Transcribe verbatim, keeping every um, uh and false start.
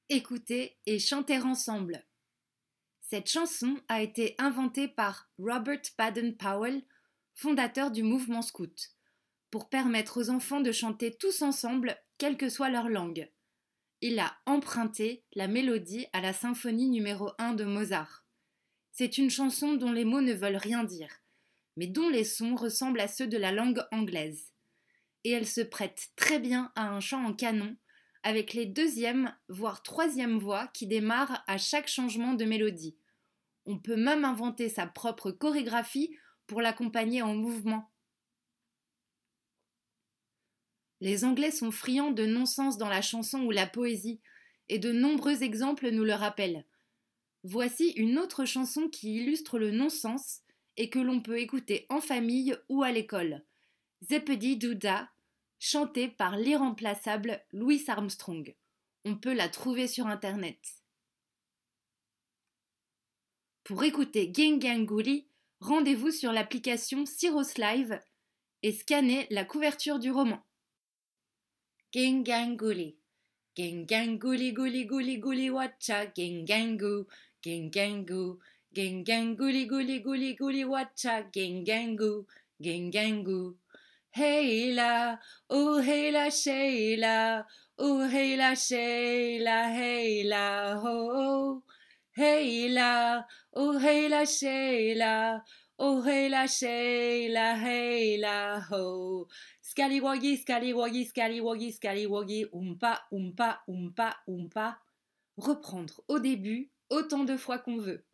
écouter et chanter ensemble. Cette chanson a été inventée par Robert Baden-Powell, fondateur du mouvement scout, pour permettre aux enfants de chanter tous ensemble, quelle que soit leur langue. Il a emprunté la mélodie à la symphonie numéro un de Mozart. C'est une chanson dont les mots ne veulent rien dire, mais dont les sons ressemblent à ceux de la langue anglaise. Et elle se prête très bien à un chant en canon, avec les deuxième, voire troisième voix qui démarrent à chaque changement de mélodie. On peut même inventer sa propre chorégraphie pour l'accompagner en mouvement. Les Anglais sont friands de non-sens dans la chanson ou la poésie, et de nombreux exemples nous le rappellent. Voici une autre chanson qui illustre le non-sens et que l'on peut écouter en famille ou à l'école. Zippity Doo Dah, chantée par l'irremplaçable Louis Armstrong. On peut la trouver sur internet. Pour écouter Ginganguli, rendez-vous sur l'application Syros Live et scannez la couverture du roman. Ginganguli, Ginganguli guli guli guli watcha, Gingangu, Gingangu, Ginganguli guli guli guli watcha, Gingangu, Gingangu. Hey la, oh hey la Sheila, oh hey la Sheila, hey la ho. Hey la, oh hey la Sheila, oh hey la Sheila, hey la ho. Scallywoggy, scallywoggy, scallywoggy, scallywoggy, oompa, oompa, oompa, oompa. Reprendre au début autant de fois qu'on veut.